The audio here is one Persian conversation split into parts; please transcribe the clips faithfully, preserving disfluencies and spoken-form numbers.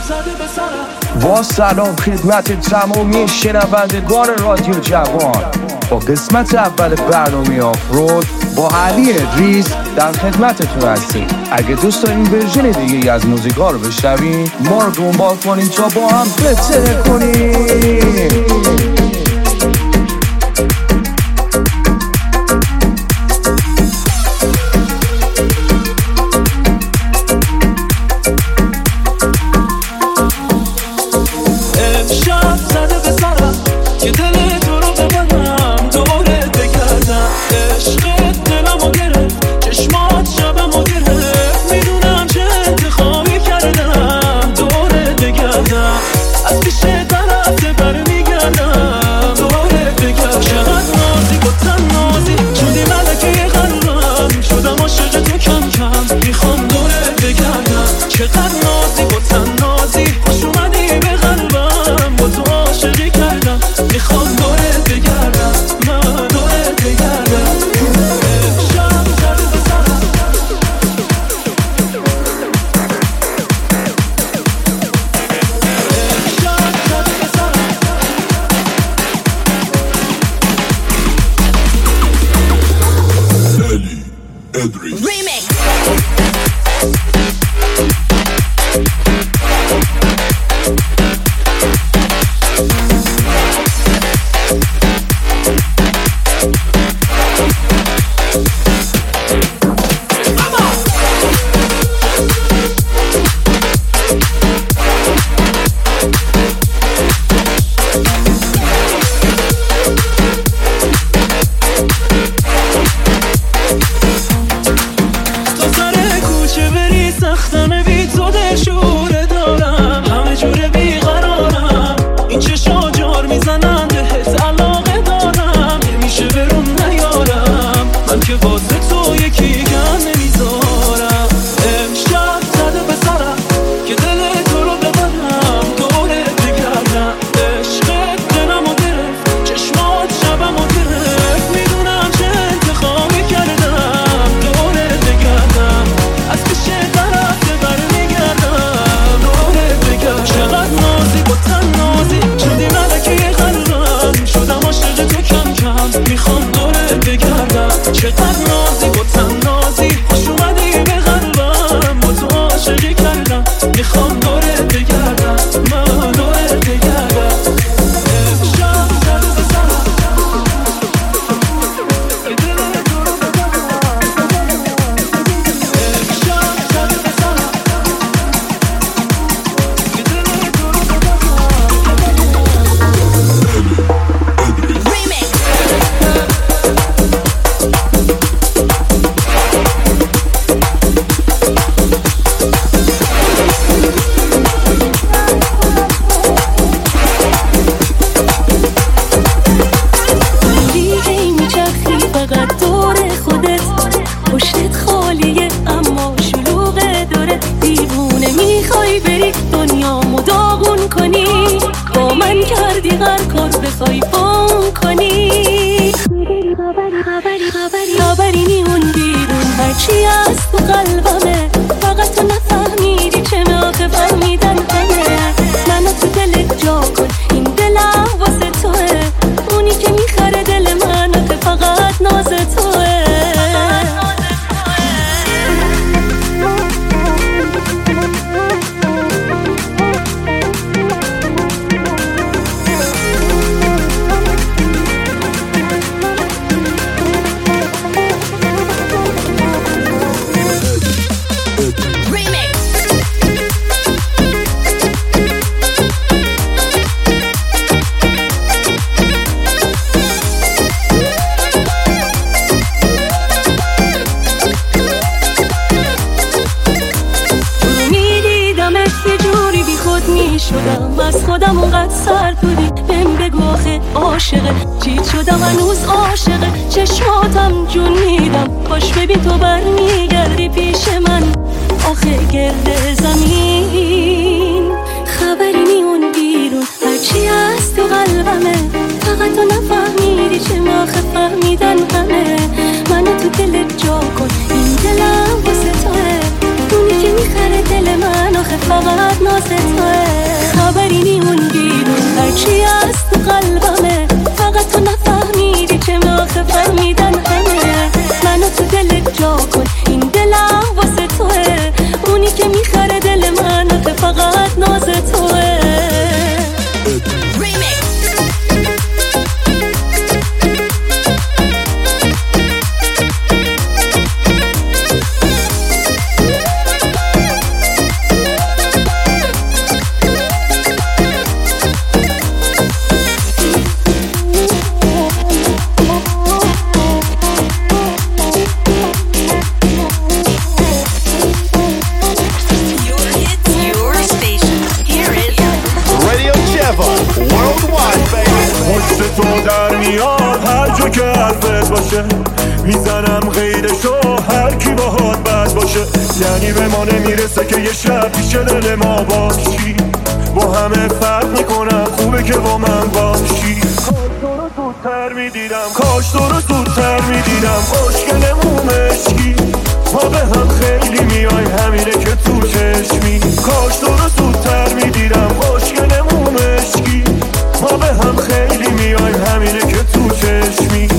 با سلام خدمت تمامی شنوندگان رادیو جوان. با قسمت اول برنامه آفرود با علی ادریس در خدمتتون هستیم. اگه دوست دارین ورژن دیگه از موزیکا رو بشنوین، ما رو دنبال کنین تا با هم بتره کنیم. فقط ناز توه. لحظه فهمیدن همه منو تو دلت جا کن، این دلم واسه توه، اونی که میخره دل منو که فقط ناز توه. میزنم غیرشو هر کی باهات بد باشه، یعنی به ما نمیرسه که یه شب پیش دل ما باشی، با همه فرق میکنم خوبه که با من باشی. کاش تو رو زودتر میدیدم، کاش تو رو زودتر میدیدم، خوشگلمون مشکی ما به هم خیلی میایم همینه که تو چشمی. کاش تو رو زودتر میدیدم، خوشگلمون مشکی ما به هم خیلی میایم همینه که تو چشمی.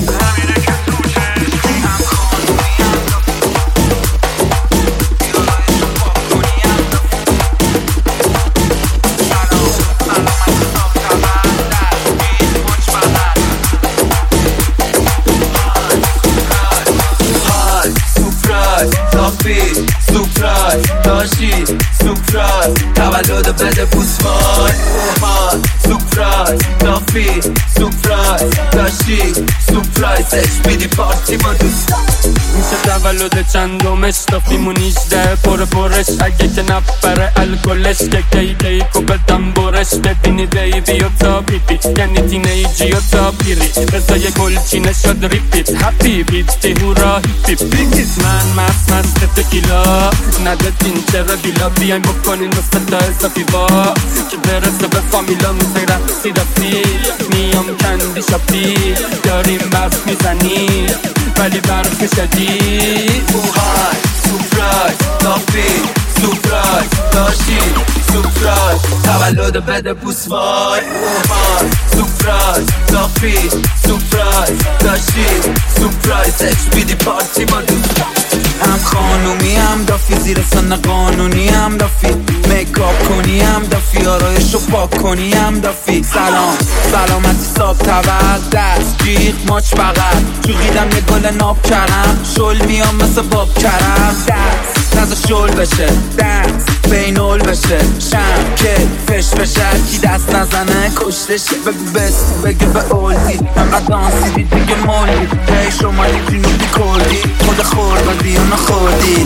سورپرایز داشتی سورپرایز تولد بده بوسمای اومد سورپرایز دافی سورپرایز داشتی سورپرایزش بیدی پارتی ما دوست میشه تولد چندمش دافی مونیجده پر پرش اگه که نفره الکلش که کی کیکو بدم برش ببینی بیبی و تا بیبی یعنی تینیجی و تا پیری بزای گلچینه شد ریپیت هپی بیتی هورا هیپی بیگیت من مست مست تکیلا ندادین چرا دیلا بیایم بکنین و ستا حسابی با که برسه به فامیلا میسای رقصی دفتی میام کندی شاپی داریم برف میزنی ولی برف شدی اوهای سورپرایز دافی سورپرایز داشتی سورپرایز تولد بده بوس وای اوهای سورپرایز دافی سورپرایز داشتی سورپرایزش بیدی پارتی ما دوست هم خانومی هم دافی زیر سن قانونی هم دافی میکاپ کنی هم دافی آرایشو پاک کنی هم دافی سلام سلامتی صاحب تبر دست جیغ ماچ بغل جوگیدم یه گل ناب کردم شل میام مثل باب کردم دست نزا شل بشه دست بینول بشه شم که فش بشه کی دست نزنه کشتشه بگو بست بگه به اولدی انقدر دانسیدی دیگه مولی هی شما یه جنوبی کردی خود خوردی و نخوردی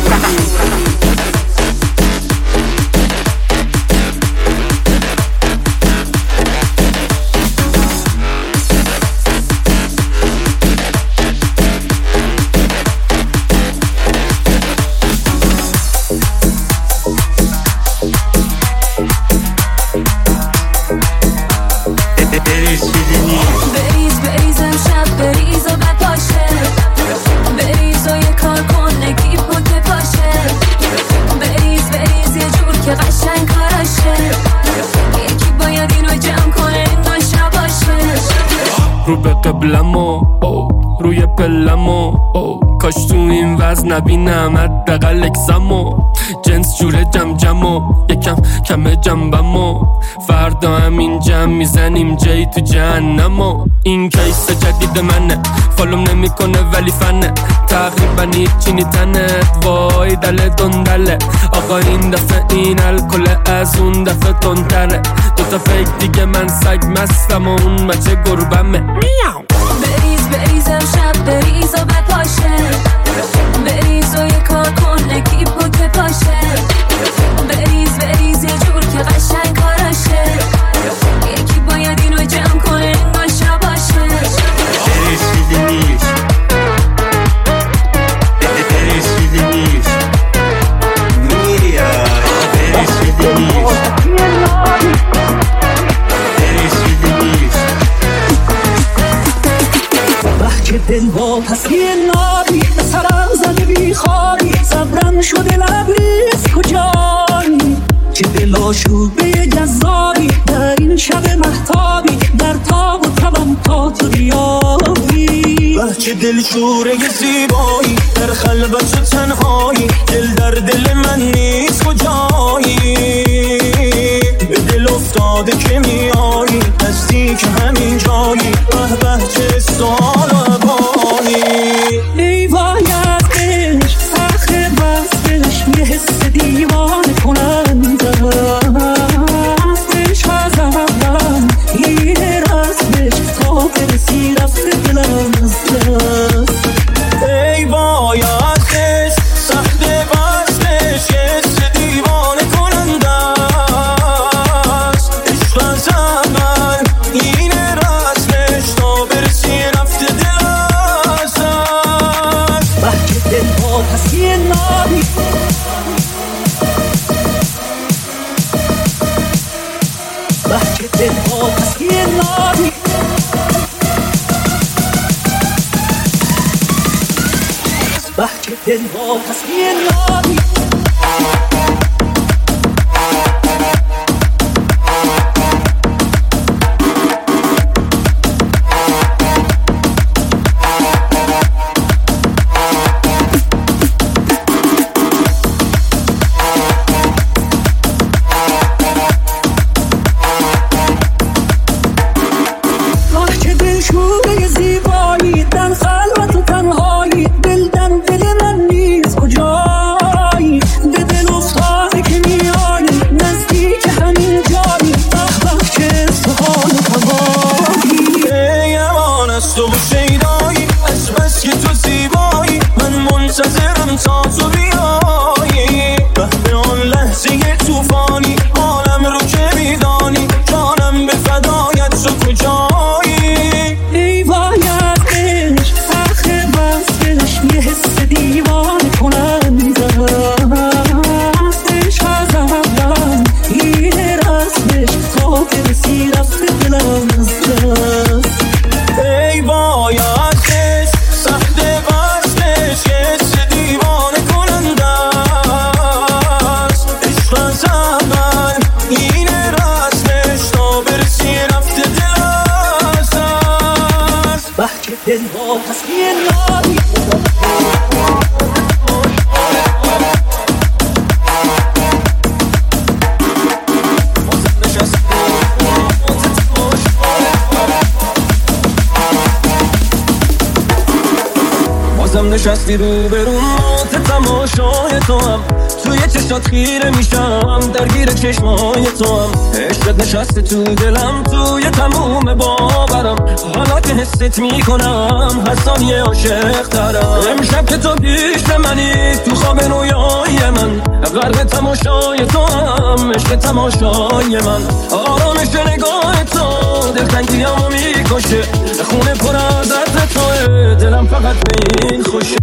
بریز بریز امشب بریز و بپاشه بریز و یه کار کن نگیب بود بپاشه بریز بریز یه جور که قشنگ کاراشه یکی باید اینو جمع کنه این داشته باشه رو به قبلمو روی پلمو کاش تو این وزن نبینم حداقل اکسمو جنس جوره جم جمو یکم کم جنبمو فردا همین جمع میزنیم جایی تو جهنمو این کیس جدید منه فالوم نمیکنه ولی فنه تقریبا هیچی نیتنه وای دل دندله آقا این دفعه این الکل از اون دفعه تندتره دوتا فیک دیگه من سگ مستم و اون مچه گربمه میاو بریز بریز امشب بریز و بپاشه بریز و یه کار کن نگیب بود بپاشه بریز بریز یه جور که قشنگ کاراشه یکی باید اینو جمع کنه این باشه باشه بریز چیزی نیست بریز چیزی نیست میای بریز چیزی نیست بریز چیزی نیست که دل با پسی نابی به سرم زده بی خوابی صبرم شده لبریز کجایی که دلشوبه جذابی در این شب مهتابی، در تاب و تبم تا تو بیابی. بچه دلشوره زیبایی در خلوت و تنهایی، دل در دل من نیست کجایی. به دل افتاده که میایی نزدیک همین جایی، به به چه سال و عبانی. ای وای از عشق آخه وصلش یه حس دیوانه کننده است. عشق از اول یه رسمش تا برسی رفته دلم از دست. ای وای از عشق سخت وصلش یه حس دیوانه کننده است. عشق از اول این رسمش تا برسی رفته دل از دست. بحچه دل ها هست یه نابی، بحچه دل ها هست یه نابی. بحچه دل ها هست یه نابی. بحچه دلشوره زیبایی در خلوت و تنهایی، دل در دل من نیست کجایی. به دل افتاده که میایی نزدیک همین جایی، به به چه سحال و کبابی. ای امان از تو شیدایی، از بس که تو زیبایی من منتظرم تا تو بیایی. به آن لحظه توفانی حالم رو که میدانی، جانم به فدایت تو کجایی. ای وای از عشق آخه وصلش یه حس دیوانه کننده است. عشق از اول یه رسمش تا برسی رفته دلم از دست. ای وای از عشق سخت وصلش یه حس دیوانه کننده است. عشق از اول این رسمش تا برسی رفته دل از دست. بحچه دل ها هست یه نابی. بازم نشستی رو به رو مات تماشای تو هم، توی چشات خیره میشم درگیر چشمای تو هم. عشقت نشسته تو دلم توی تموم باورم، حالا که حست میکنم هر ثانیه عاشق ترم. امشب که تو پیش منی تو خواب رویای من، غرق تماشای تو هم عشق تماشای من. آرامش نگاه تو دلتنگیامو میکشه، خونه پر از عطر توه دلم فقط به این خوشه.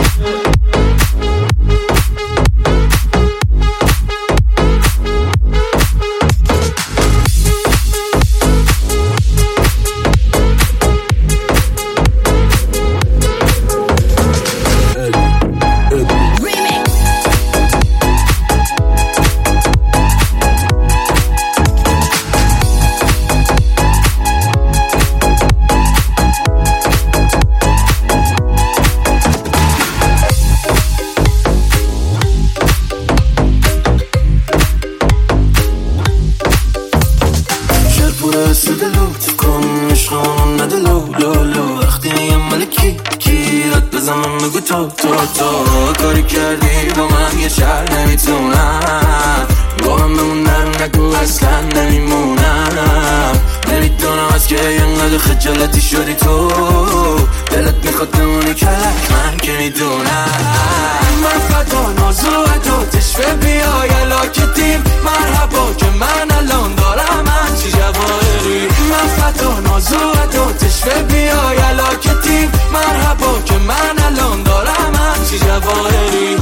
بگو تو تو تو کاری کردی با من یه شهر نمیتونم با من بمونم، نگو اصلا نمیمونم. نمیدونم از که اینقدر خجالتی شدی تو، دلت میخواد بمونی کلک من که میدونم. من فدا نازو تو تشوه بیای علاکتیم مرحبا که من الان دارم همچی جواهری. من فدا نازو تو تشوه بیای علاکتیم مرحبا که من الان دارم همچی جواهری.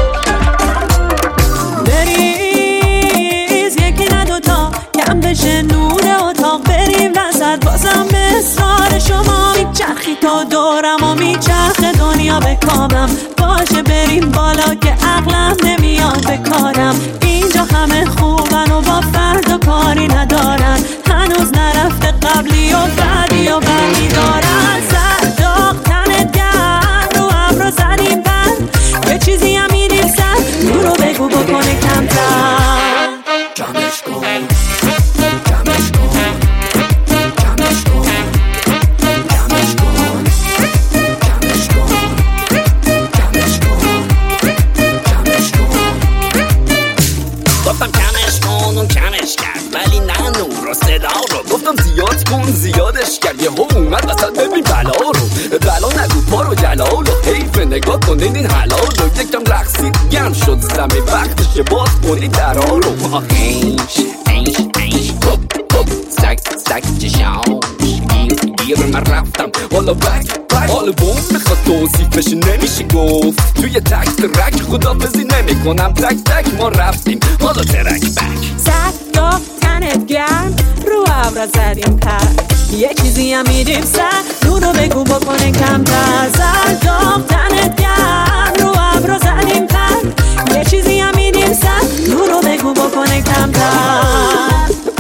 بریز یکی نه دوتا کم بشه تو دورم و میچرخه دنیا به کامم. باشه بریم بالا که عقلم نمیاد به کارم. اینجا همه خوبن و با فردا کاری ندارن. هنوز نرفته قبلی و بعدی و بعدی دارن. سر داغ تنت گرم رو ابرو زدیم بند. یه چیزی هم میدیم سر رو رو بگو بکنه کمتر. جمعش کن جمعش کن جمعش کن جمعش کن جمعش کن جمعش کن جمعش کن. گفتم کمش کن اون کمش کرد ولی نه نور و صدا رو. گفتم زیاد کن زیادش کرد یه هم اومد وسط ببین بلا رو. بلا نگو پارو جلالو حیف نگاه کنین این حلالو. یکم رقصید گرم شد زمین وقتشه باز کنی درها رو. اینش اینش اینش پوپ پوپ سک سک چشاش گیر گیر من رفتم حالا بک بک. حالا بوم میخواد توصیف بشه نمیشه گفت. توی تک ترک خدافزی نمی کنم تک تک ما رفتیم حالا ترک بک. سر داغ تنت گرم رو ابرا زدیم پر. یه چیزی هم میدیم سر رو رو بگو بکنه کمتر. سر داغ تنت گرم رو ابرا زدیم پر. یه چیزی هم میدیم سر رو رو بگو بکنه کمتر.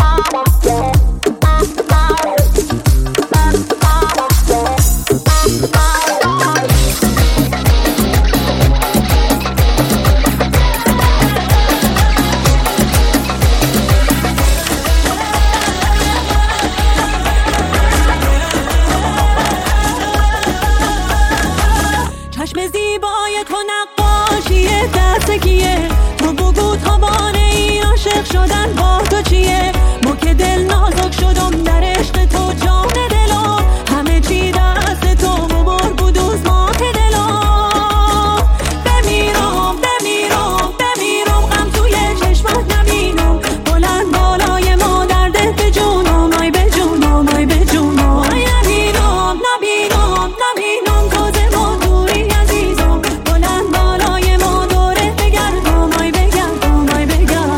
شدن با تو چیه؟ ما که دل نازک شدم در عشق تو جان دلا. همه چی دست تو مبار بود از ماه دلا. بمیرم بمیرم بمیرم غم توی چشمت نبینم. بلند بالای ما درد به جونم آی به جونم آی به جونم. نبینم نبینم نبینم تازه ما دوری عزیزم. بلند بالای ما دوره بگردم آی بگردم آی بگردم.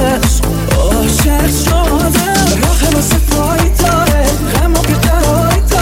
عاشق شدم راه واسه پای داره غمو که درای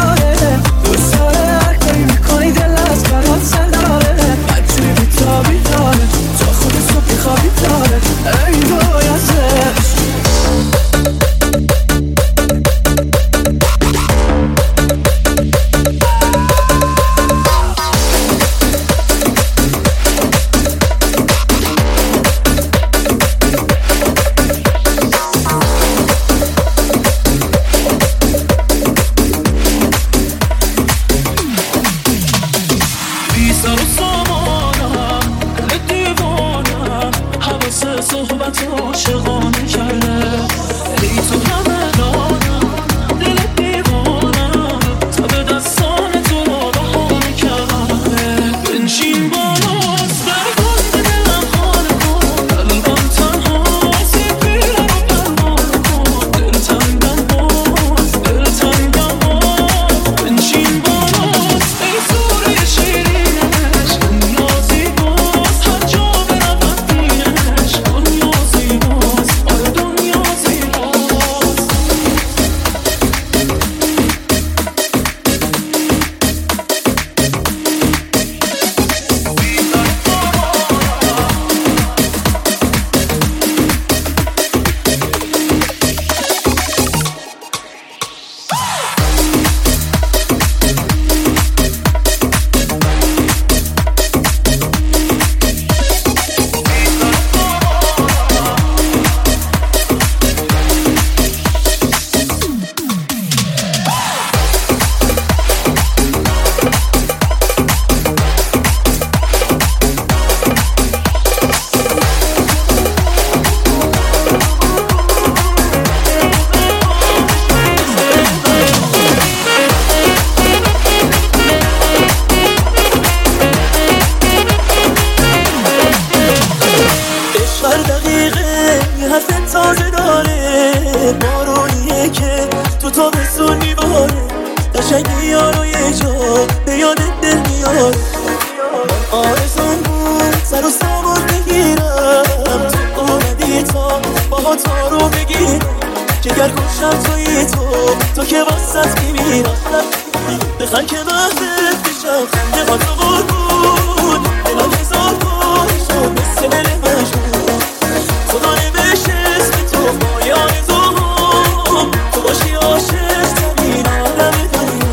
تو تابستون میباره قشنگی یارو یه جا به یادت دل میاره آرزون بود سر و سوار بگیرم تو اومدی تا با تا رو بگیرم جگر گوشم توی تو تو که واسط میمیرم بخن که وقتت بشم خنده ها تو قربون دلم هزار بار شد مثل دل مجبور خدا نوشت اسم تو با آرزوام تو باشی عاشق ترین آدم دنیا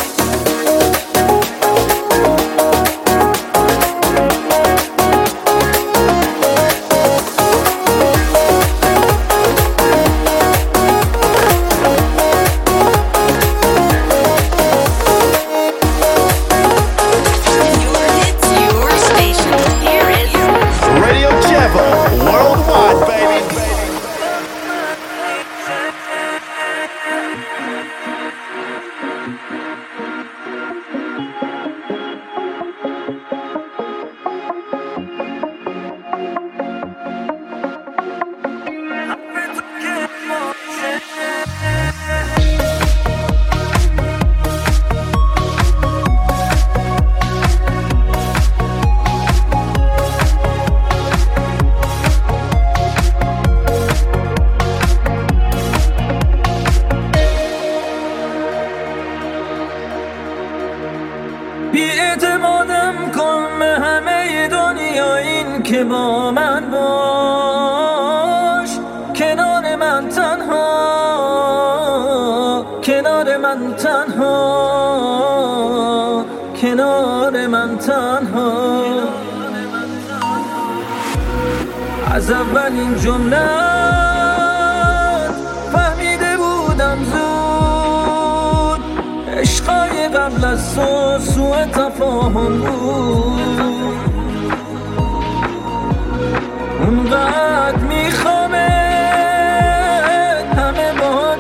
از اولین جملت فهمیده بودم زود عشقای قبل از تو سوء تفاهم بود اونقدر میخوامت همه باهات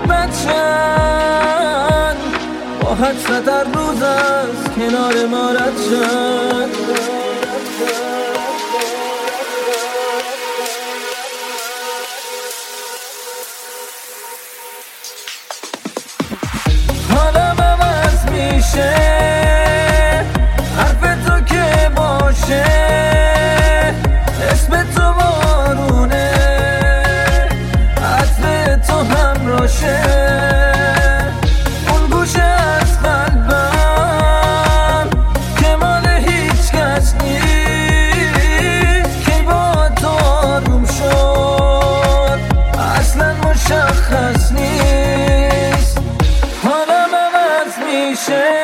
بچن با حسرت هر روز از کنار ما رد شد حرف تو که باشه اسم تو بارونه عطر تو همراشه اون گوشه از قلبم که مال هیچ کس نیست که با تو آروم شد اصلا مشخص نیست حالم عوض میشه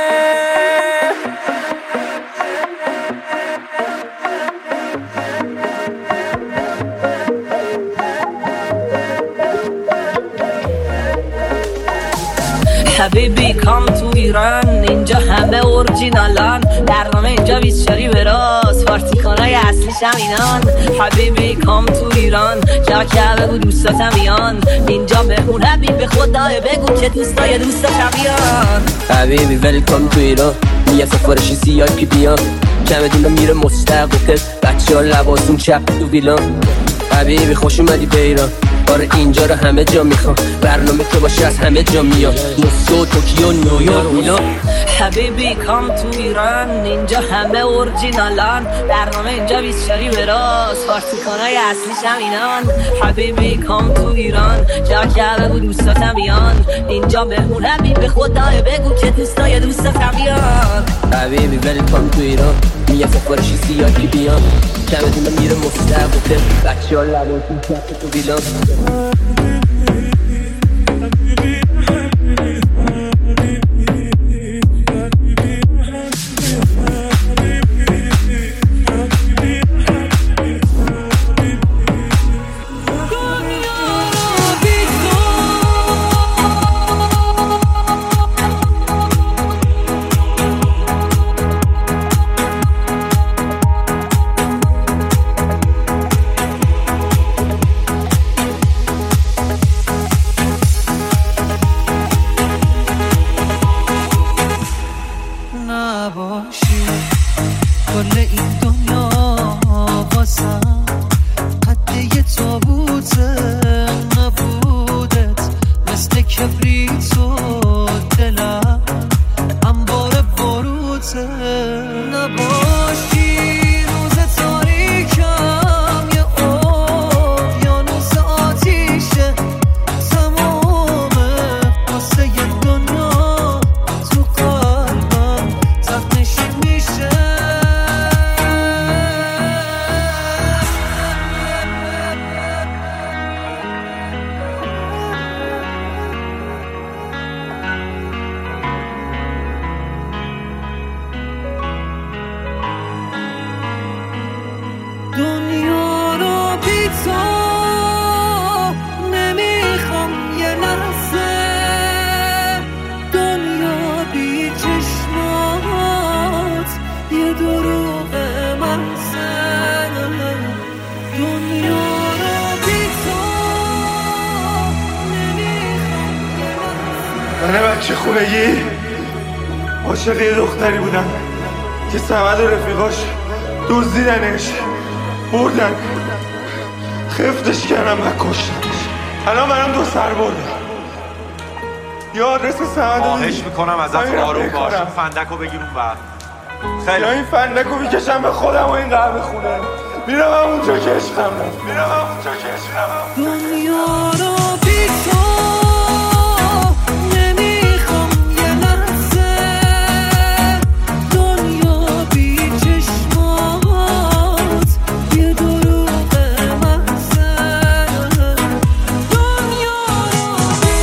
حبیبی کام تو ایران اینجا همه اورجینالان برنامه اینجا بیست چاری به راست پارتیکانای اصلیش هم اینان حبیبی کام تو ایران جا که بگو دوستاتم بیان اینجا مهمون حبیب به خدای بگو که دوستای دوستاتم بیان حبیبی ویلکام تو ایران یه سفارشی سی آی پی بیان کمه دونه میره مستقل بچه ها لباسون چپ تو ویلان حبیبی خوش اومدی به ایران آره اینجا رو همه جا میخوام برنامه تو باشه از همه جا میاد موسکو توکیو نیویورک میلان حبیبی کام تو ایران اینجا همه اورجینالان برنامه اینجا بیست چاری به راست پارتیکانای اصلیش هم اینان حبیبی کام تو ایران جا که بگو دوستاتم بیان اینجا مهمون حبیب به خدای بگو که دوستای دوستاتم بیان حبیبی ویلکام تو ایران یه سفارشی سی آی پی بیان کمه دونه میره مستقل بچه ها لباسون چپ تو ویلان تو دلم انبار بروزه نباشی روز تاریکم یه اقیانوس آتیشه تمامه قصه دنیا تو قلبم تقنشین میشه دنیا رو بی تو نمیخوام یه لحظه دنیا بی چشمات یه دروغ محض دنیا رو بی تو نمیخوام یه لحظه من بچه خونگی عاشق یه دختری بودم که سمد و رفیقاش دزدیدنش بردن خفتش کردم و کشتنش الان برام دو سر بردم یا آدرس سمد خواهش میکنم ازت آروم باش فندکو بگیر اون بر خیلی یا این فندکو میکشم به خودم و این قهوه خونه میرم همونجا که عشقم رفت میرم همونجا که عشقم رفت دنیا رو بی تو نمیخوام یه لحظه دنیا بی چشمات یه دروغ محض دنیا رو بی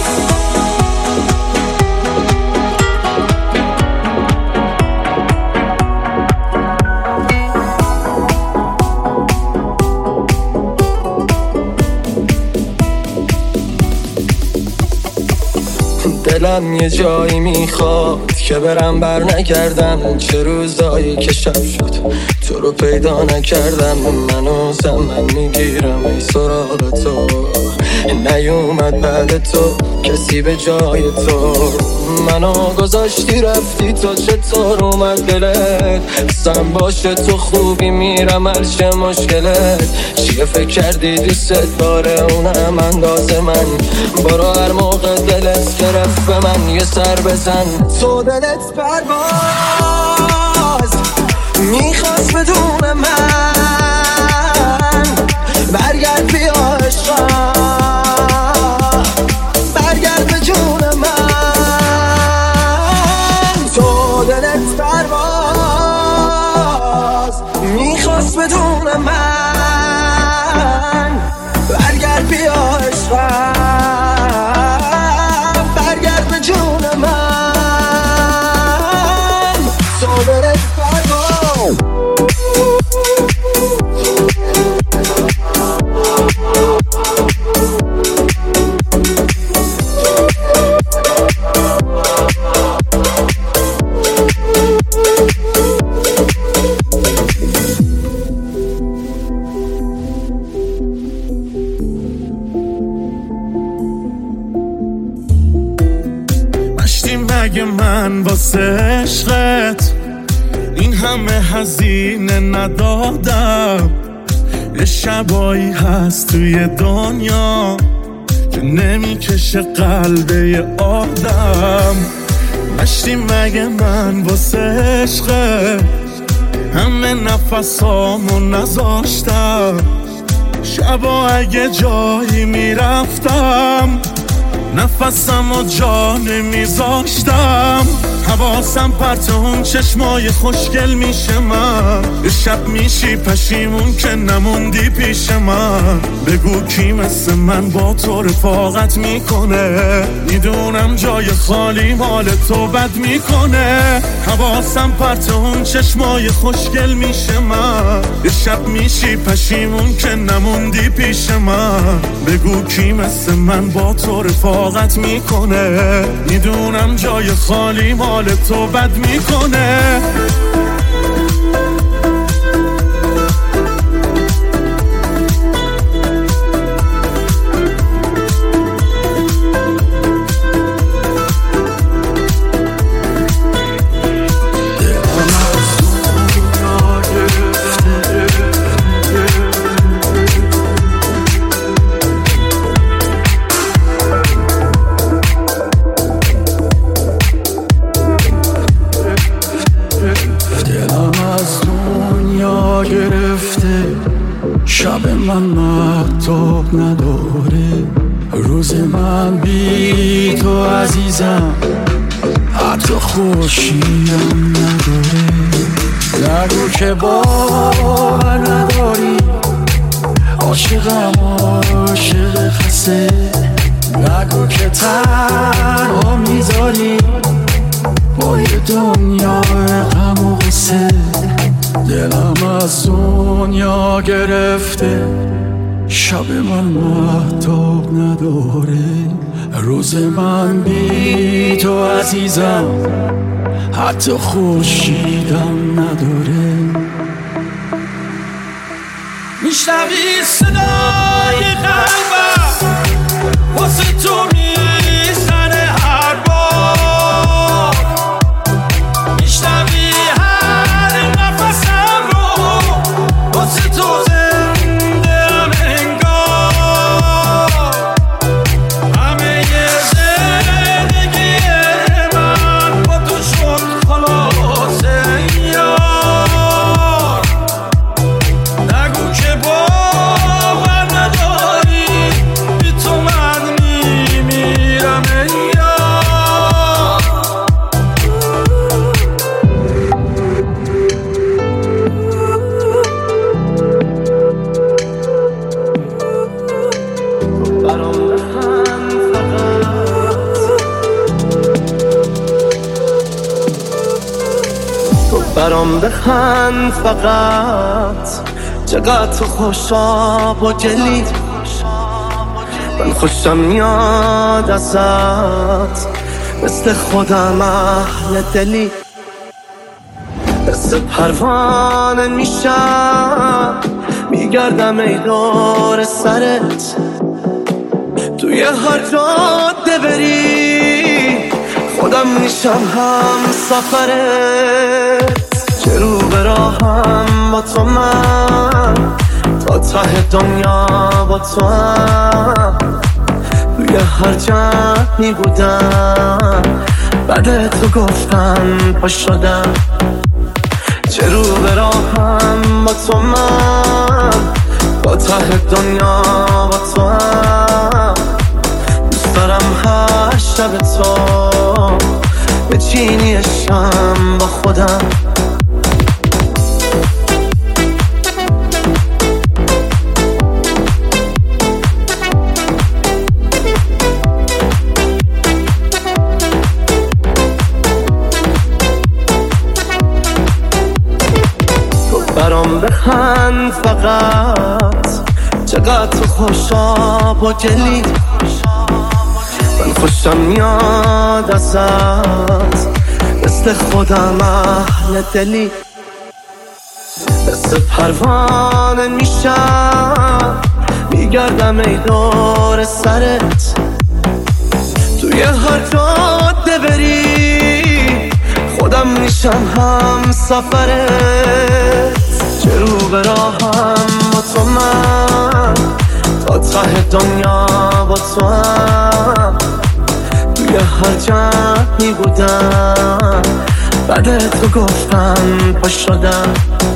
دلم یه جایی میخواد که برم بر نگردم چه روزایی که شب شد تو رو پیدا نکردم منو زمن میگیرم ای سراغ تو نیومد بعد تو کسی به جای تو منو گذاشتی رفتی تو چطور اومد دلت سم باشه تو خوبی میرم هرچه مشکلت چیه فکر کردی دوست داره اونم انداز من برو هر موقع دلت گرفت به من یه سر بزن تو دلت پرواز میخواست بدون من برگرد بیا عشقم برگرد به جون من تو دلت پرواز میخواست بدون من برگرد بیا عشقم برگرد به جون من تو دلت پرواز مگه من واسه عشقت این همه هزینه ندادم یه شبایی هست توی دنیا که نمیکشه قلب یه آدم مشتی مگه من واسه عشقت همه نفسامو نذاشتم شبا اگه جایی میرفتم نفسم و جا نمیذاشتم حواسم پرت اون چشمای خوشگل میشه من یه شب میشی پشیمون که نموندی پیش من بگو کی مثل من با تو رفاقت میکنه میدونم جای خالی مال تو بد میکنه حواسم پرت اون چشمای خوشگل میشه من یه شب میشی پشیمون که نموندی پیش من بگو کی مثل من با تو رفاقت میکنه میدونم جای خالی مال تو بد میکنه نداره. روز من بی تو عزیزم حتی خورشیدم نداره. نگو که باور نداری عاشقم عاشق خسته. نگو که تنها میذاری با یه دنیا غم و غصه. دلم از دنیا گرفته شب من مهتاب نداره. روز من بی تو عزیزم حتی خورشیدم نداره. میشنوی صدای قلبم واسه تو میزنه هر بار. میشنوی هر نفسم رو واسه تو زنده ام انگار. همه زندگی من با تو شد خلاصه یار. نگو که باور نداری بی تو من میمیرم ای یار. برام بخند فقط، تو برام بخند فقط. چقدر تو خوشاب و گلی من خوشم میاد ازت. مثل خودم اهل دلی مثل پروانه میشم میگردم ای دور سرت. توی هر جاده بری خودم میشم هم سفرت. چه رو به راهم با تو من تا ته دنیا با تو هم. توی هر جمعی بودم بعد تو گفتم پا شدم. چه رو به راهم با تو من تا ته دنیا با تو هم. دوست دارم هر شب تو به چینی شم با خودم. برام بخند فقط. چقدر تو خوشاب و گلی من خوشم میاد ازت. مثل خودم اهل دلی مثل پروانه میشم میگردم ای دور سرت. توی هر جاده بری خودم میشم هم سفرت. چه رو به راهم با تو من تا ته دنیا با تو هم. توی هر جمعی بودم بعد تو گفتم پا شدم.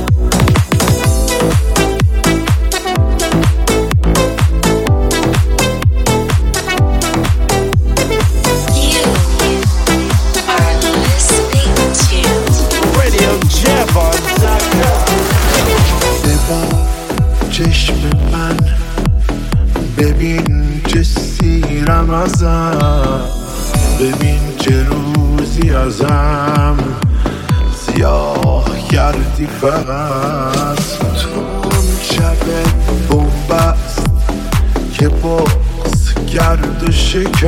چشم من ببین چه سیرم ازم. ببین چه روزی ازم سیاه کردی فقط. تو اون شب بومبست که باز کرد و شکست.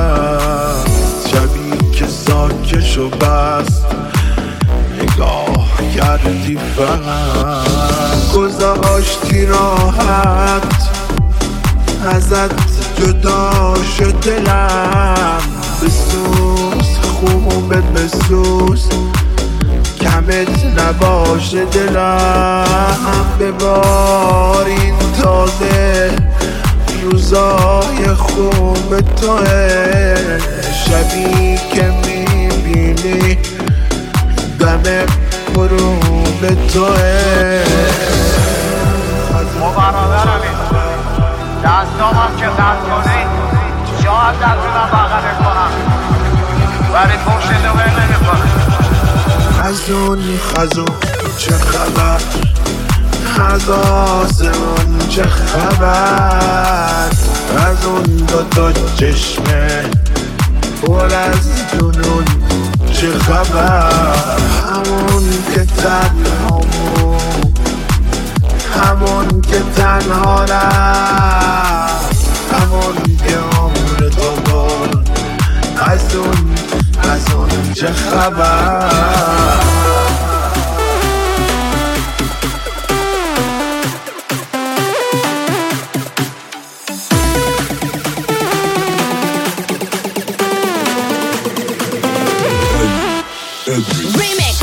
شبی که ساکش و بست نگاه کردی فقط. گذاشتی راحت ازت جدا شد دلم. بسوز خوبت بسوز کمت نباشه دلم. ببارین تازه روزای خوب توه. شبی که میبینی دم غروب توه. ما برادرمی دستامم که قطع کنی شاید نتونم بغلت کنم ولی پشت تو بر نمیکنم. از اون خزون چه خبر، از آسمون چه خبر، از اون دو تا چشمه پر از جنون چه خبر. همون که تنهامون، همون که تنها رفت، همون که عمر دوبار از اون از اون چه خبر. Remix.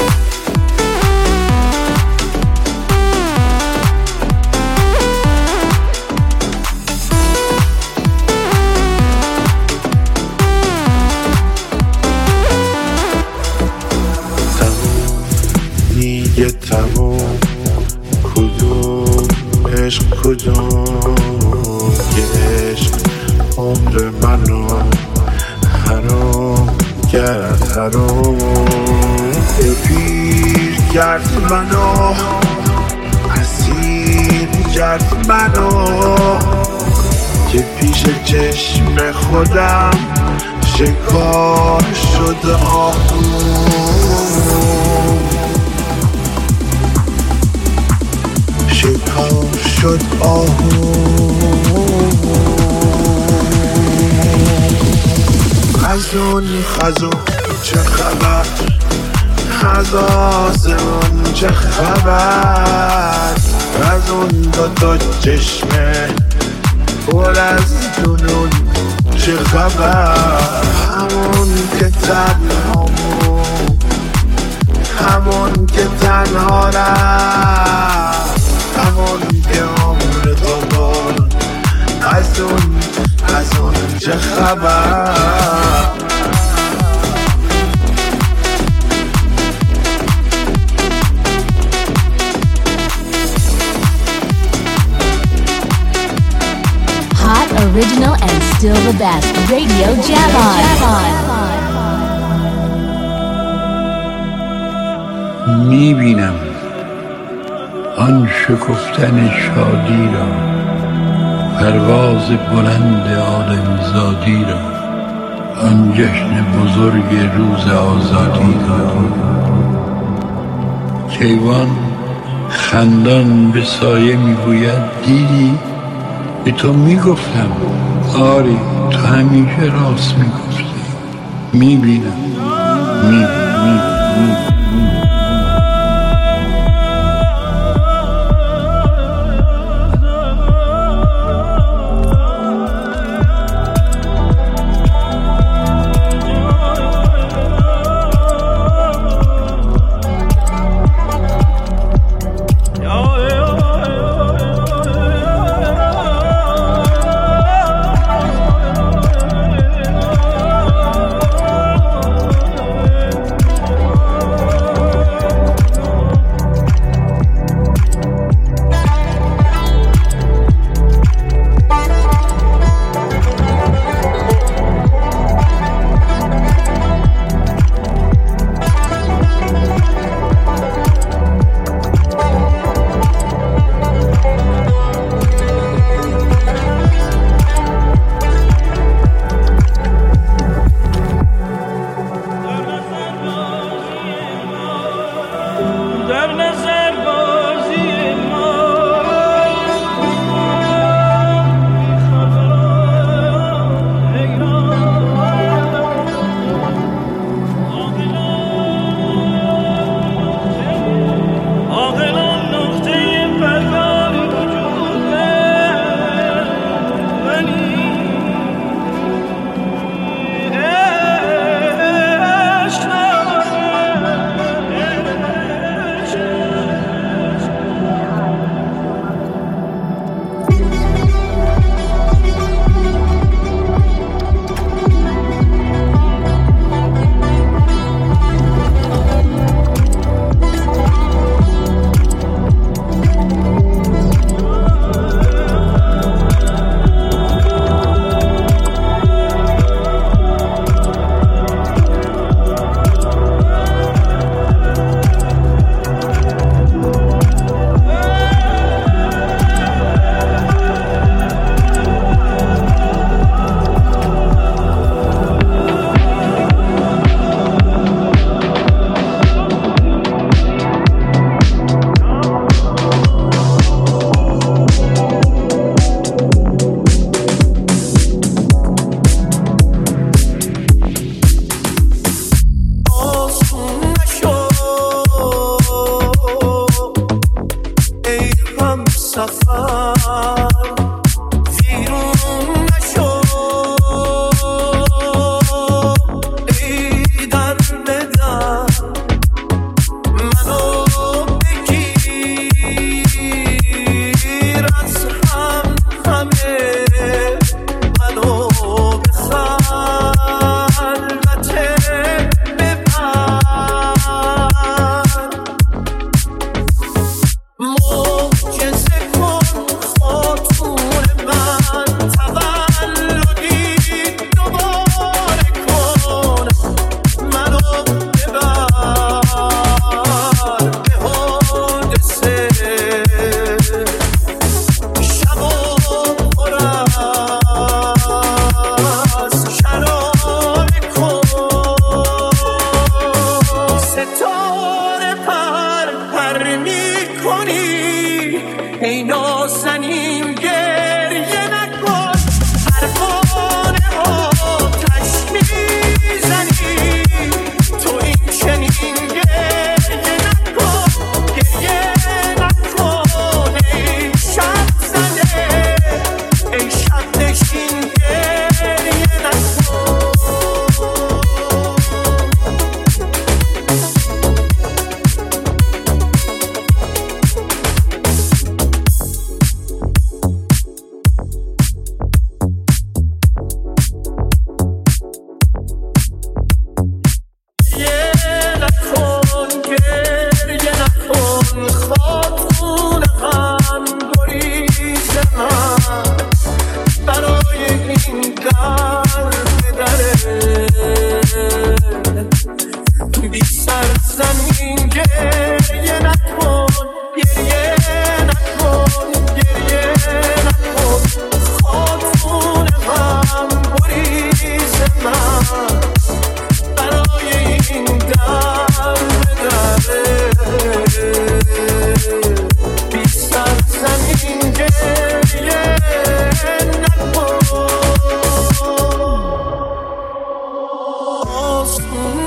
دیگه تموم، کدوم عشق کدوم که عشق عمر منو حرام کرد، حرام که پیر کرد منو، اسیر کرد منو، که پیش چشم خودم شکار شد آهوم، شکار شد آهوم. از اون خزون چه خبر، از آسمون چه خبر، از اون دو تا چشمه پر از جنون چه خبر. همون که تنهامون، همون که تنها رفت، همون که عمر دوبار از اون از اون چه خبر. Hot, original, and still the best. Radio Javon. میبینم آن شکفتن شادی را، پرواز بلند آدمزادی را، آن جشن بزرگ روز آزادی را. کیوان خندان به سایه میگوید دیدی؟ به تو میگفتم. آری تو همیشه راست میگفتی. میبینم میبینم میبینم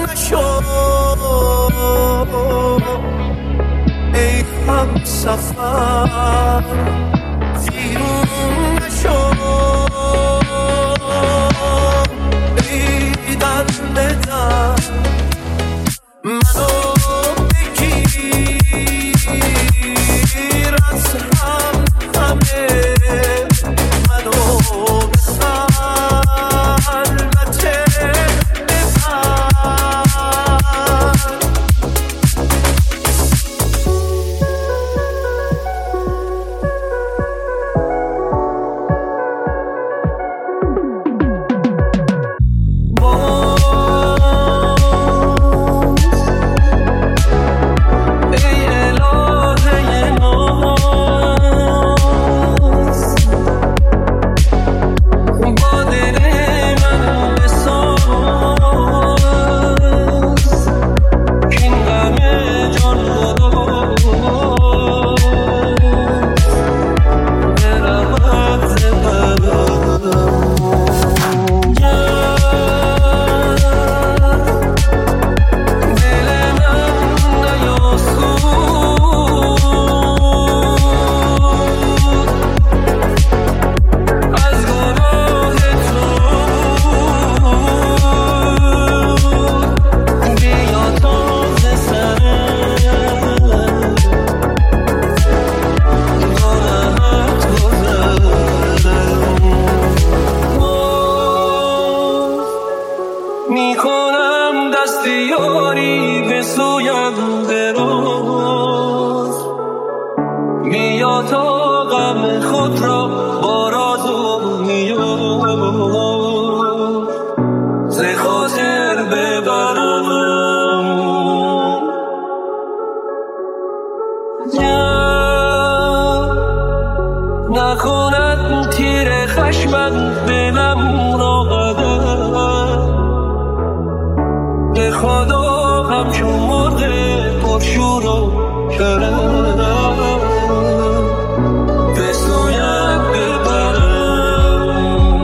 نشو ای هم سفر ویرون نشو ای در بدن منو بگیر از هم همه منو به خلوته نکند تیر خشمت دلم را قدر به خدا همچون مرغ پرشور و کرم به سویت ببرم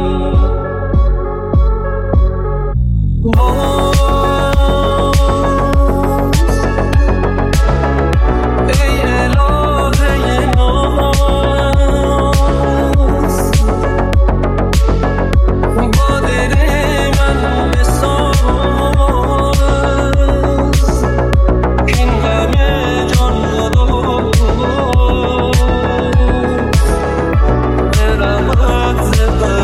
ای الهه ناز با دل من بساز این غم جان گداز برود ز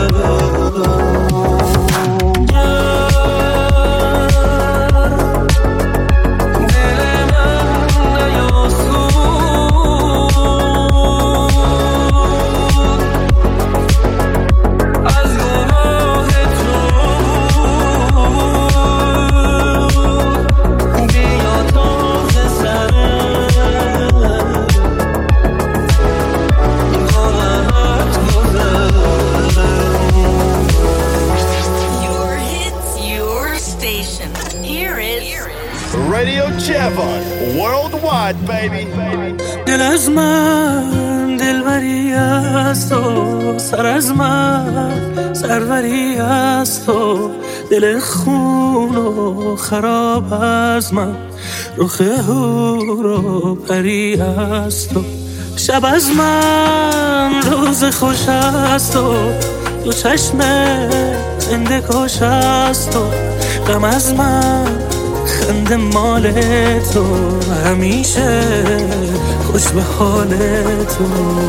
Radio Javon, worldwide, baby. دل از من دلبری است و سر از من سروری است و دل خون و خراب از من رخ هور و پری است و شب از من روز خوش است و دو چشم زنده کش است و غم از من خنده مال تو همیشه خوش به حال تو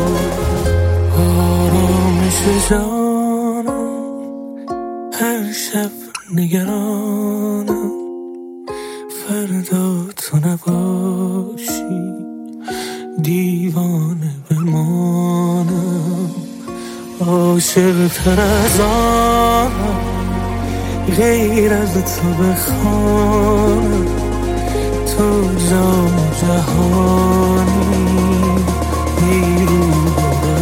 آرامش جانم هر شب نگرانم فردا تو نباشی دیوانه بمانم عاشق تر از آنم غیر از تو بخوانم تو جان جهانی نیرو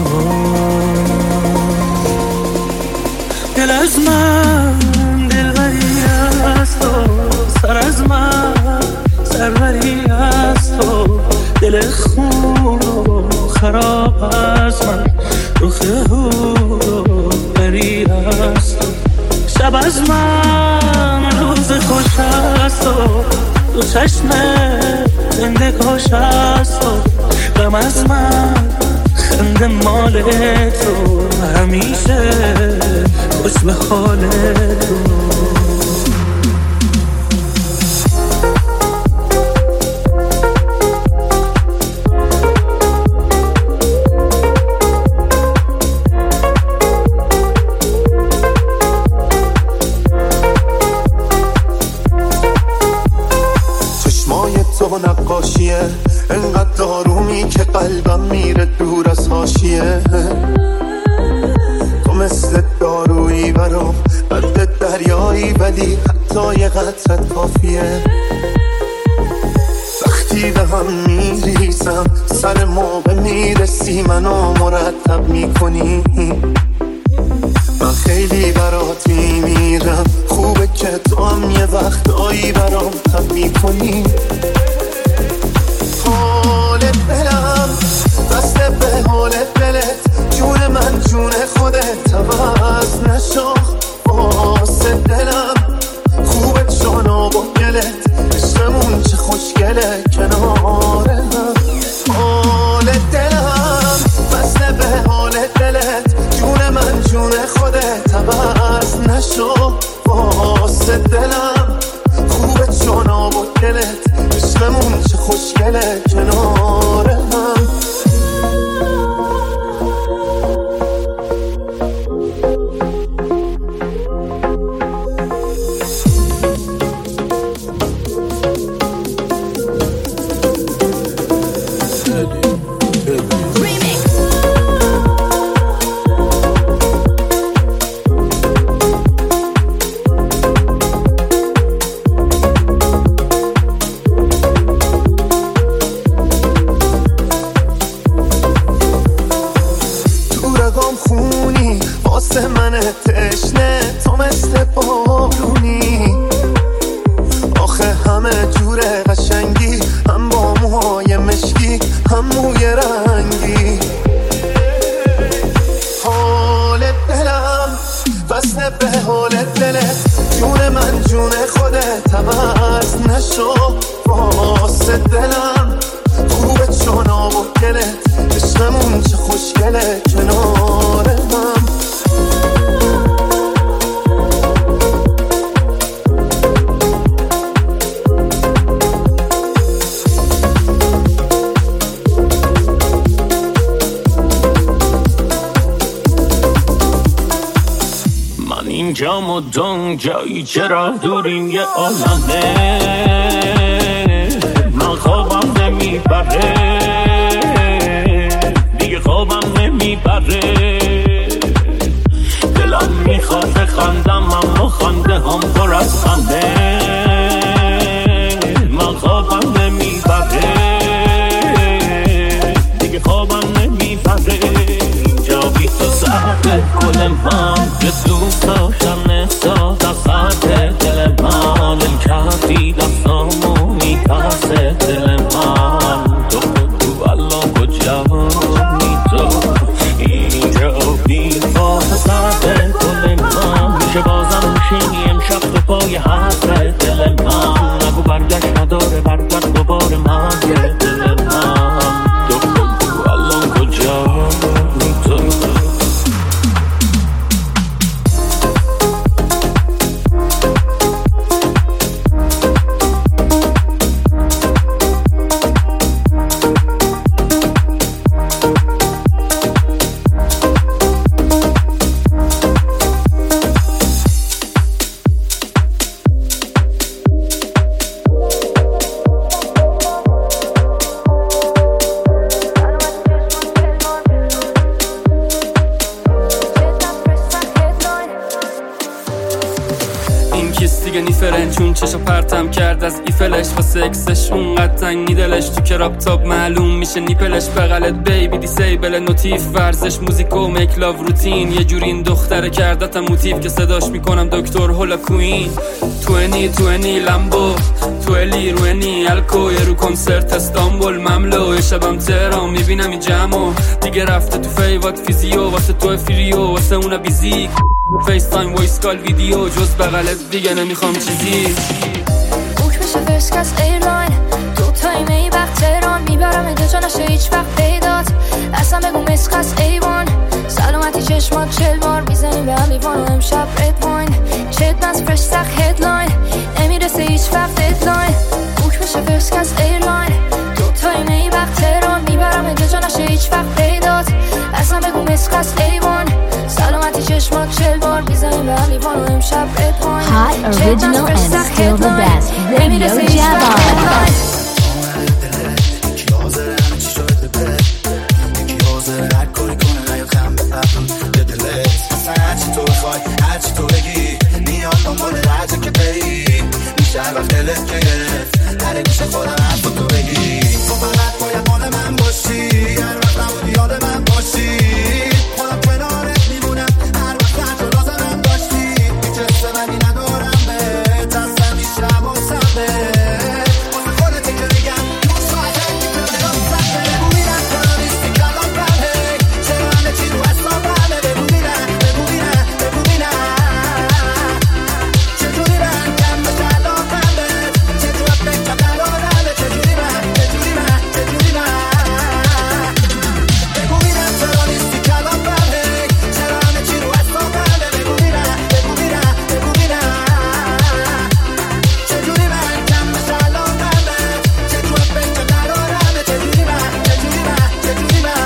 بوانم دل از من دلبری است و سر از من سروری است و دل خون و خراب از من رخ هور و پری است شب از من روز خوش هست و دو چشمه زنده کاش هست و غم از من خنده مال تو همیشه خوش به حال تو. تو نقاشیه انقدر دارومی که قلبم میره دور از حاشیه. تو مثل دارویی برام قد دریایی ولی حتی یه قطرت کافیه. وقتی به هم میریزم سر موقع میرسی منو مرتب میکنی. من خیلی برات میمیرم خوبه که تو هم یه وقتایی برام تب میکنی. حال دلم بسته به حال دلت جون من جون خودت عوض نشو واسه دلم خوبه جانا با گلت عشقمون چه خوشگله کنار هم. حال دلم بسته به حال دلت جون من جون خودت عوض نشو واسه دلم خوبه جانا با گلت عشقمون چه خوشگله کنار هم. جام و دنگ جایی چرا دوریم یه عالمه. من خوابم نمیبره دیگه خوابم نمیبره. دلم میخواد خندم اما خنده هم پر از خنده. من خوابم نمیبره دیگه خوابم نمیبره. اینجا بی تو سهل گل من که دوست داشتم نسات از خط دل من. این کفی دستامو میپسه دل من. تو تو الان کجایی تو اینجا بی تو سهل گل من. میشه بازم میشینی امشب تو پای حسرت دل من. نگو برگشت نداره برگرد دوباره من یه دل من. تو تو الان کجایی تو. چون چشا پرتم کرد از ایفلش و سکسش اونقدر تنگی دلش تو کراب تاب معلوم میشه نیپلش. بغلت بیبی دیسیبل نوتیف ورزش موزیک و میکلاو روتین. یه جوری این دختره کردتم موتیف که صداش میکنم دکتر هولا کوین. توینی توینی لمبو تویلی روینی الکو یه رو کنسرت استانبول مملو. یه شبم تهران میبینم این جمعو دیگه رفته تو فیوات فیزیو واسه تو فریو واسه اونا بیزیک. فیس تایم وایس کال ویدیو جز بغلت دیگه نمیخوام چیزی. بوک بشه فرست کلاس ایرلاین دو تایم ای وقت تهران میبرم اینجا جا نشه هیچ وقت پیدات اصلا بگو مسخص ایوان سلامتی چشمات چل بار میزنیم به هم لیوان و امشب رد واین چت بس فرش سخت هدلاین نمیرسه هیچ وقت ددلاین بوک بشه فرست کلاس ایرلاین دو تایم ای وقت تهران میبرم اینجا جا نشه هیچ وقت پیدات اصلا بگو مسخص ایوان سلامتی چشمات چل بار میزنیم به هم لیوان و امشب رد واین Hot, original, and still the best. Radio Java. هرچی تو بگی میاد دنبال درجه که بری میشه هر وقت دلت گرفت هر گوشه خودم حرف تو بگی تو فقط باید مال من باشی هر وقت نبودی یاد من باشی خودم کنارت میمونم هر وقت هر جا لازمم داشتی هیچ حس منی ندارم بهت اصلا میشم واسم بهت واسه خودت که میگم دو ساعته که برسم بگو میرم تو نیستی کلام بمه چرا همه چی رو حسابمه بگو میرم بگو میرم بگو میرم چجوری من کم بشه علاقم بهت چجور فکرم قرارمه چجوری من چجوری من چجوری من بگو میرم چرا نیستی کلام بمه چرا همه چی رو حسابمه بگو میرم بگو میرم بگو میرم چجوری من کم بشه علاقم بهت چجور فکرم قرارمه چجوری من چجوری من چجوری من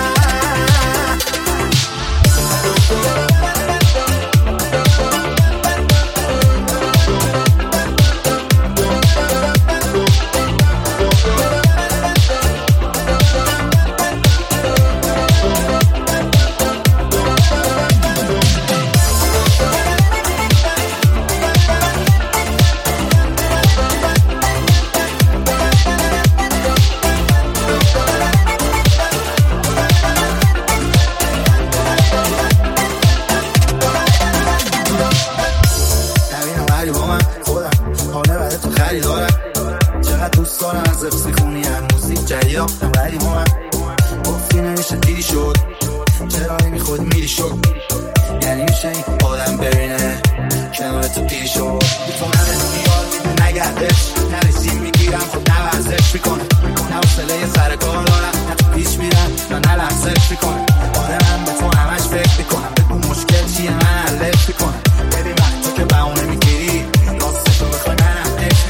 نبینم ولی با من خودم حاله برای تو خریدارم چقدر دوست دارم از افسی خونی هم موزیک جدید آفتم ولی با من گفتی نمیشه دیدی شد چرا نمیخود میری شد یعنی میشه این آدم ببینه کنار تو پیری شد تو من میاد میده نگردش نرسیم میگیرم خود نورزش میکنه نه حوصله سر کار دارم نه تو پیش میرم یا نه لحظهش میکنه آره من به تو همش فکر میکنم بگو مشکل چیه من حلش میکنم ببین وقتی تو که بهونه میگیری راستشو بخوای منم عشق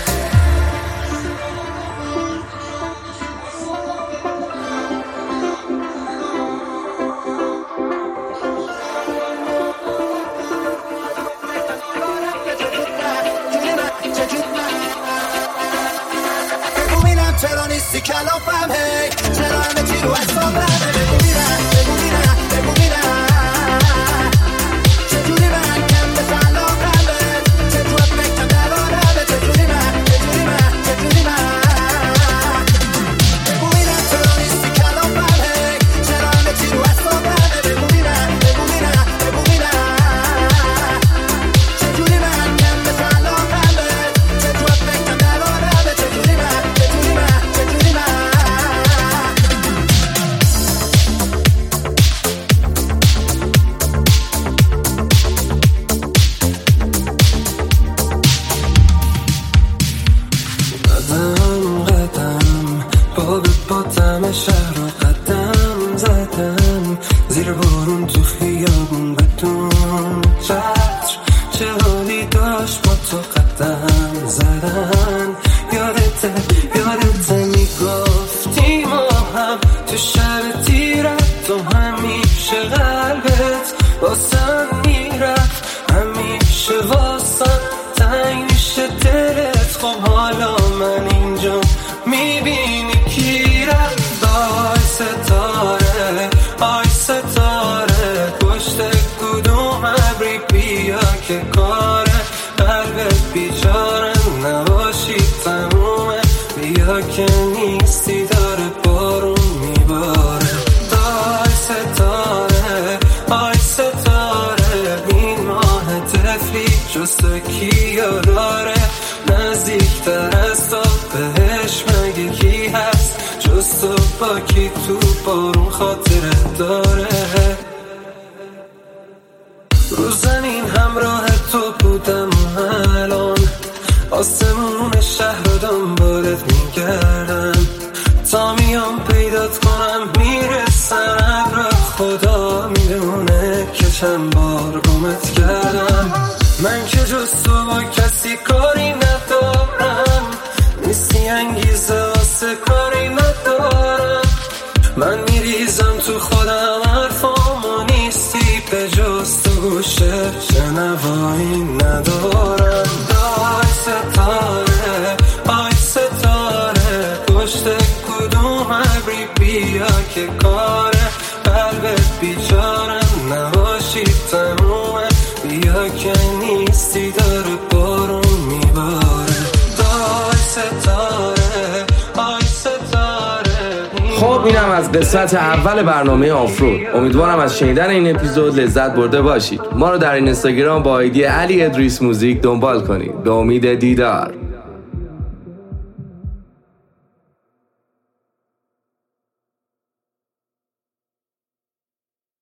بگو میرم چرا نیستی کلافم هی چرا همه چی رو حسابمه بگو میرم بگو میرم بگو میرم چجوری من کم بشه علاقم بهت چجور فکرم قرارمه چجوری من چجوری من چجوری من بگو میرم چرا نیستی کلافم هی چرا همه چی رو حسابمه بگو میرم بگو میرم بگو میرم چجوری من کم بشه علاقم بهت چجور فکرم قرارمه چجوری من چجوری من چجوری من قدم قدم با به باتم شهر رو قدم زدم زیر بارون تو خیابون بدون چتر چه حالی داشت با تو قدم زدن یادته یادته میگفتی ما هم تو شب تیرت تو همیشه قلبت واسم میرفت همیشه واسم تنگ میشه دلت خب حالا من اینجا میبینی کی رفت آی ستاره آی ستاره پشت کدوم ابری بیا که کاره قلبت بیچاره نباشی تمومه بیا که نیستی داره بارون میباره آی ستاره آی ستاره این ماه تفلی جز تو کیا داره نزدیکتر از تو بهش مگه کی هست جز تو با کی تو بارون خاطره داره رو زمین همراه تو بودم و الان آسمون شهر رو دنبالت میگردم تا میام پیدات کنم میرسم ابر خدا میدونه که چند بار گمت کردم من که جز تو با کسی کاری ندارم نیستی انگیزه واسه کاری ندارم من میریزم تو خودم حرفامو نیستی به جز تو گوشه شنوایی ندارم آی ستاره آی ستاره پشت کدوم ابری بیا که کاره قلبت بیچارم نباشی تمومه بیا که نیستی داره بارون میباره آی ستاره آی ستاره. خب اینم از قسمت اول برنامه آفرود. امیدوارم از شنیدن این اپیزود لذت برده باشید. ما رو در این اینستاگرام با آیدی علی ادریس موزیک دنبال کنید. به امید دیدار.